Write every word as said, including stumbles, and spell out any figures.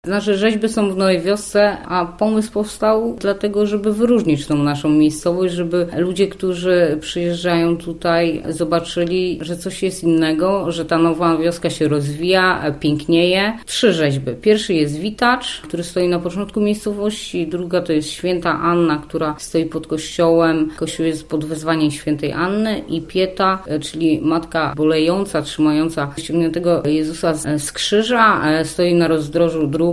Nasze rzeźby są w Nowej Wiosce, a pomysł powstał dlatego, żeby wyróżnić tą naszą miejscowość, żeby ludzie, którzy przyjeżdżają tutaj, zobaczyli, że coś jest innego, że ta nowa wioska się rozwija, pięknieje. Trzy rzeźby. Pierwszy jest Witacz, który stoi na początku miejscowości, druga to jest Święta Anna, która stoi pod kościołem. Kościół jest pod wezwaniem Świętej Anny i Pieta, czyli matka bolejąca, trzymająca ściągniętego Jezusa z krzyża, stoi na rozdrożu dróg